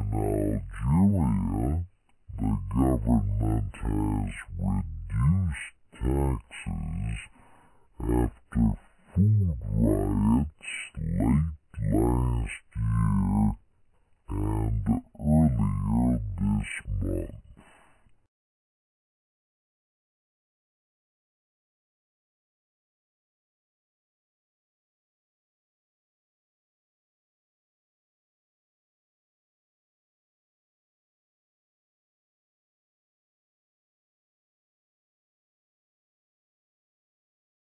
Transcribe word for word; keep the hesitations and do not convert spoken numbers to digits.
Algeria, the government has reduced taxes after food riots late